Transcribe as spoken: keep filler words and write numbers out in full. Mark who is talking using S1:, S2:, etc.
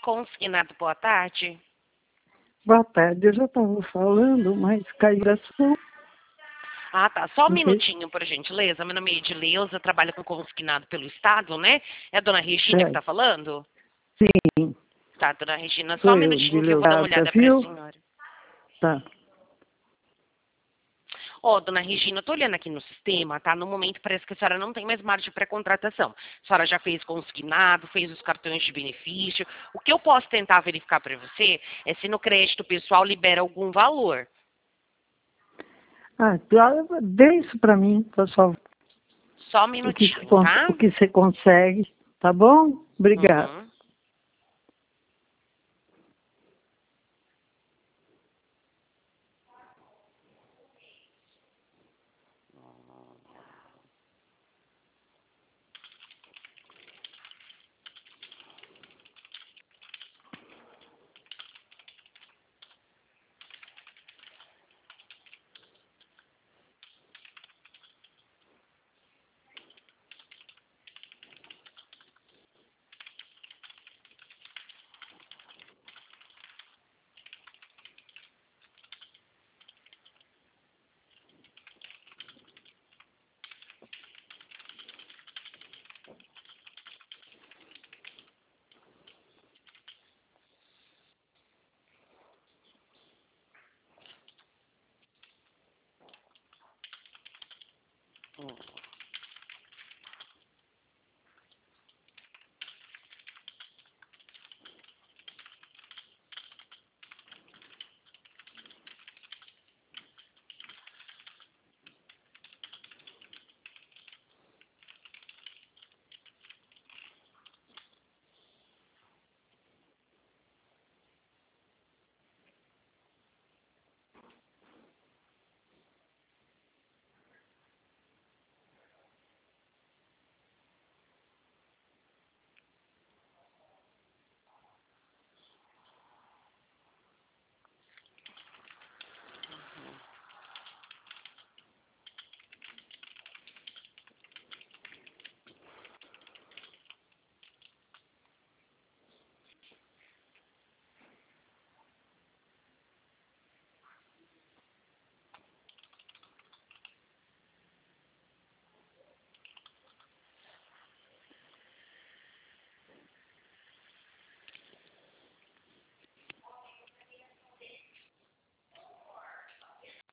S1: Consignado, boa tarde.
S2: Boa tarde, eu já estava falando, mas caiu a sua.
S1: Ah, tá. Só um
S2: Não sei.
S1: minutinho, por gentileza. Meu nome é Edileuza, trabalho com consignado pelo Estado, né? É a dona Regina que
S2: É,
S1: está falando?
S2: sim,
S1: Tá, dona Regina, só
S2: sou
S1: um
S2: eu,
S1: minutinho que eu vou dar uma
S2: Dileusada,
S1: olhada para a
S2: viu?
S1: senhora.
S2: Tá.
S1: Ó, dona Regina, eu tô olhando aqui no sistema, tá? No momento parece que a senhora não tem mais margem para contratação. A senhora já fez consignado, fez os cartões de benefício. O que eu posso tentar verificar para você é se no crédito pessoal libera algum valor.
S2: Ah, tá, dê isso para mim, por favor.
S1: Só um
S2: O que, você
S1: minutinho,
S2: cons-
S1: tá?
S2: o que você consegue, tá bom? Obrigada.
S1: Uhum.